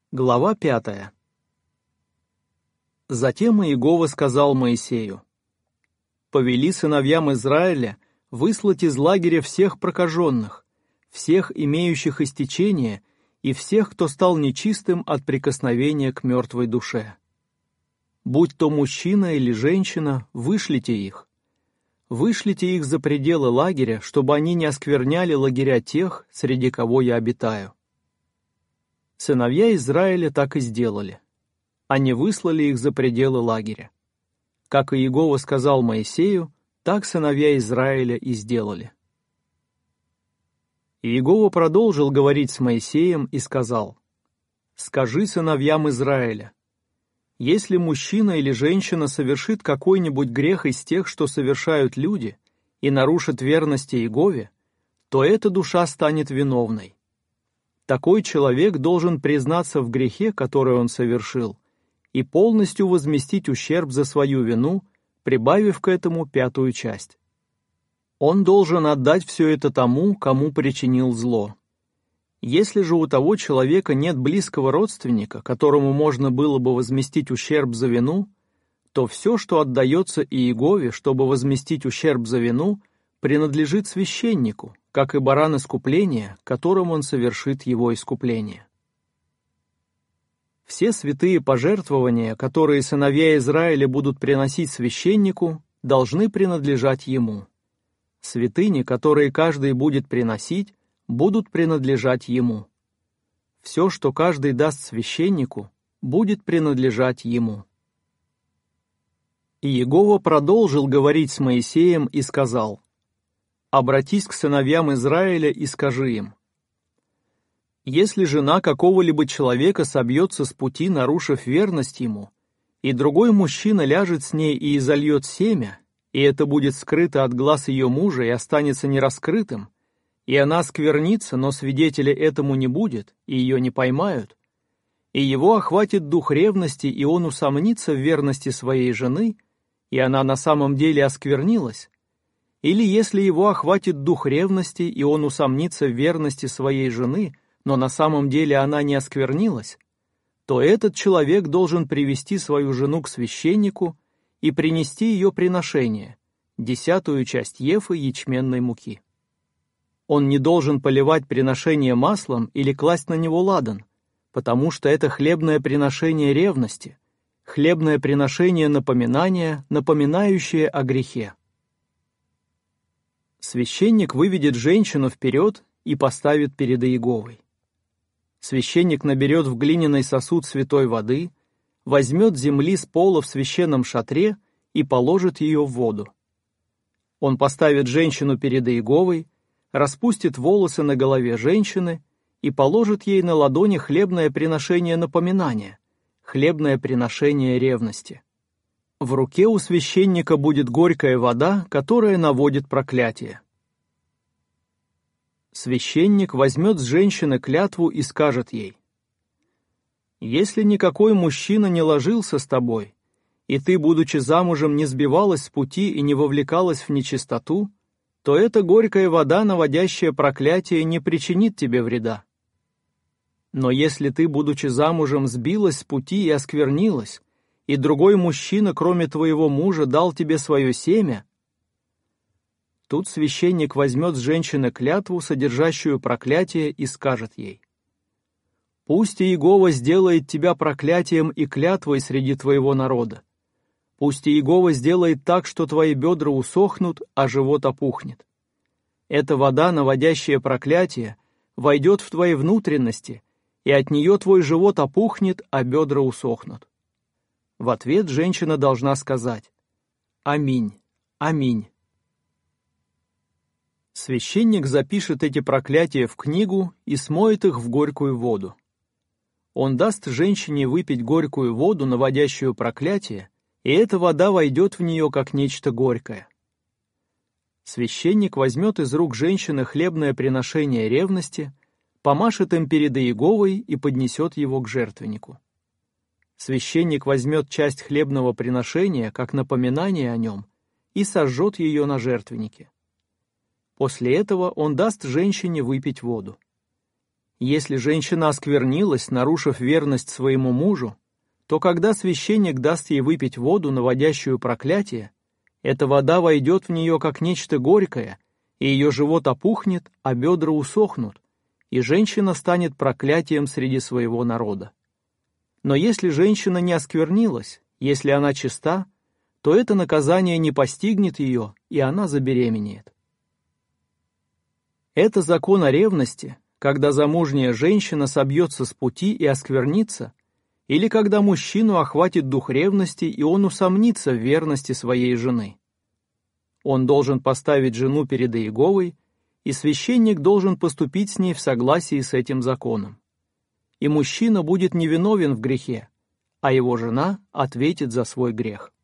Глава 5. Затем Иегова сказал Моисею: «Повели сыновьям Израиля выслать из лагеря всех прокаженных, всех имеющих истечение и всех, кто стал нечистым от прикосновения к мертвой душе. Будь то мужчина или женщина, вышлите их. Вышлите их за пределы лагеря, чтобы они не оскверняли лагеря тех, среди кого я обитаю». Сыновья Израиля так и сделали. Они выслали их за пределы лагеря. Как Иегова сказал Моисею, так сыновья Израиля и сделали. Иегова продолжил говорить с Моисеем и сказал: «Скажи сыновьям Израиля: если мужчина или женщина совершит какой-нибудь грех из тех, что совершают люди, и нарушит верность Иегове, то эта душа станет виновной. Такой человек должен признаться в грехе, который он совершил, и полностью возместить ущерб за свою вину, прибавив к этому 5-ю часть. Он должен отдать все это тому, кому причинил зло. Если же у того человека нет близкого родственника, которому можно было бы возместить ущерб за вину, то все, что отдается Иегове, чтобы возместить ущерб за вину, принадлежит священнику, как и баран искупления, которым он совершит его искупление. Все святые пожертвования, которые сыновья Израиля будут приносить священнику, должны принадлежать ему. Святыни, которые каждый будет приносить, будут принадлежать ему. Все, что каждый даст священнику, будет принадлежать ему. И Иегова продолжил говорить с Моисеем и сказал: «Обратись к сыновьям Израиля и скажи им: если жена какого-либо человека собьется с пути, нарушив верность ему, и другой мужчина ляжет с ней и изольет семя, и это будет скрыто от глаз ее мужа и останется нераскрытым, и она осквернится, но свидетеля этому не будет, и ее не поймают, и его охватит дух ревности, и он усомнится в верности своей жены, и она на самом деле осквернилась, или если его охватит дух ревности, и он усомнится в верности своей жены, но на самом деле она не осквернилась, то этот человек должен привести свою жену к священнику и принести ее приношение, 10-ю часть ефы ячменной муки. Он не должен поливать приношение маслом или класть на него ладан, потому что это хлебное приношение ревности, хлебное приношение напоминания, напоминающее о грехе. Священник выведет женщину вперед и поставит перед Иеговой. Священник наберет в глиняный сосуд святой воды, возьмет земли с пола в священном шатре и положит ее в воду. Он поставит женщину перед Иеговой, распустит волосы на голове женщины и положит ей на ладони хлебное приношение напоминания, хлебное приношение ревности. В руке у священника будет горькая вода, которая наводит проклятие. Священник возьмет с женщины клятву и скажет ей: «Если никакой мужчина не ложился с тобой, и ты, будучи замужем, не сбивалась с пути и не вовлекалась в нечистоту, то эта горькая вода, наводящая проклятие, не причинит тебе вреда. Но если ты, будучи замужем, сбилась с пути и осквернилась, и другой мужчина, кроме твоего мужа, дал тебе свое семя», тут священник возьмет с женщины клятву, содержащую проклятие, и скажет ей: «Пусть Иегова сделает тебя проклятием и клятвой среди твоего народа. Пусть Иегова сделает так, что твои бедра усохнут, а живот опухнет. Эта вода, наводящая проклятие, войдет в твои внутренности, и от нее твой живот опухнет, а бедра усохнут». В ответ женщина должна сказать: «Аминь, аминь». Священник запишет эти проклятия в книгу и смоет их в горькую воду. Он даст женщине выпить горькую воду, наводящую проклятие, и эта вода войдет в нее как нечто горькое. Священник возьмет из рук женщины хлебное приношение ревности, помашет им перед Иеговой и поднесет его к жертвеннику. Священник возьмет часть хлебного приношения, как напоминание о нем, и сожжет ее на жертвеннике. После этого он даст женщине выпить воду. Если женщина осквернилась, нарушив верность своему мужу, то когда священник даст ей выпить воду, наводящую проклятие, эта вода войдет в нее как нечто горькое, и ее живот опухнет, а бедра усохнут, и женщина станет проклятием среди своего народа. Но если женщина не осквернилась, если она чиста, то это наказание не постигнет ее, и она забеременеет. Это закон о ревности, когда замужняя женщина собьется с пути и осквернится, или когда мужчину охватит дух ревности, и он усомнится в верности своей жены. Он должен поставить жену перед Иеговой, и священник должен поступить с ней в согласии с этим законом. И мужчина будет невиновен в грехе, а его жена ответит за свой грех.